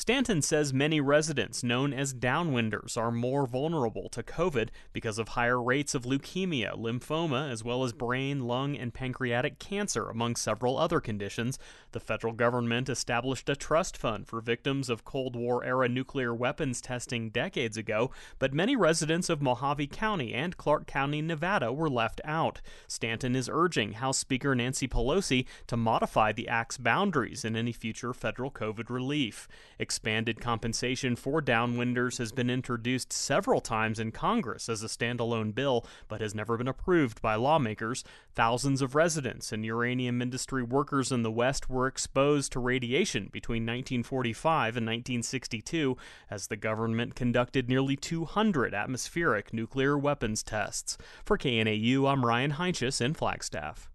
Stanton says many residents known as downwinders are more vulnerable to COVID because of higher rates of leukemia, lymphoma, as well as brain, lung, and pancreatic cancer, among several other conditions. The federal government established a trust fund for victims of Cold War-era nuclear weapons testing decades ago, but many residents of Mojave County and Clark County, Nevada were left out. Stanton is urging House Speaker Nancy Pelosi to modify the act's boundaries in any future federal COVID relief. Expanded compensation for downwinders has been introduced several times in Congress as a standalone bill, but has never been approved by lawmakers. Thousands of residents and uranium industry workers in the West were exposed to radiation between 1945 and 1962 as the government conducted nearly 200 atmospheric nuclear weapons tests. For KNAU, I'm Ryan Heinches in Flagstaff.